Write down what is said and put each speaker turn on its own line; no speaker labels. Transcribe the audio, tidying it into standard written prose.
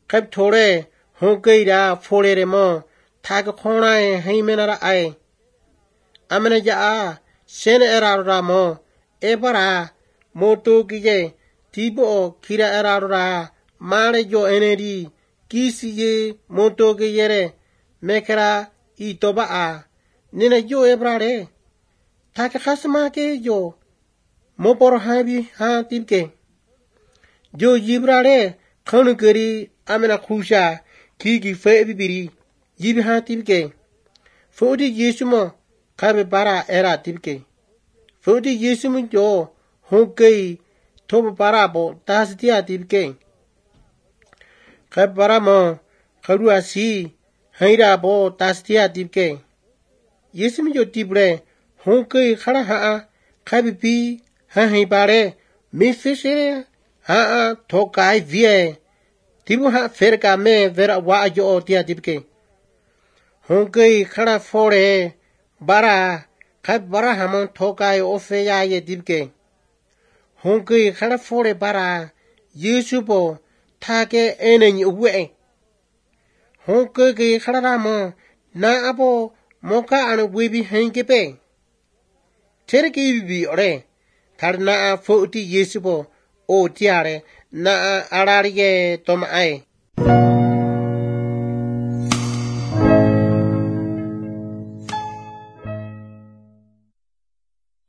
khép thô rê hông cây ra phô lê rê mò thà cái khôn này hay mê nà ra ai amene ja sen era ra mò e bara mô tô kì dê tí bộ khi ra era ra mà lê jo ene đi kì xì dê mô tô kì dê rê mê kera y tô ba à nên là jo e bara rê thà cái khás mà kê jo mô bò hai bi ha tiếp kê jo jibra rê khăn keri amena khusha khi kỳ phê bi biri jib ha tiếp kê phô đi Giêsu mò khai bara era tiếp kê phô đi Giêsu mò jo hông cây thô bara bộ ta sĩ tia tiếp kê khai bara mò khai rùa xì hay ra bộ ta sĩ tia tiếp kê Giêsu mò jo tiếp rê hông cây khá ha khai bi hay bà rê mi phê xê ha thô cái viê tiếp ha phê cả mê vera wa jo tia tiếp kê hông cây khá phô rê bara khai bara hamon thô cái ô phê ya ye tiếp kê hông cây khá phô rê bara Giêsu bộ thà cái ene nyi uwe hông cây khá ra mò na abo mò ka ane uwe bi hành kê bê Tere ki bi ore thar na phô ti Giêsu bộ ô tia rê na arari ye tom ai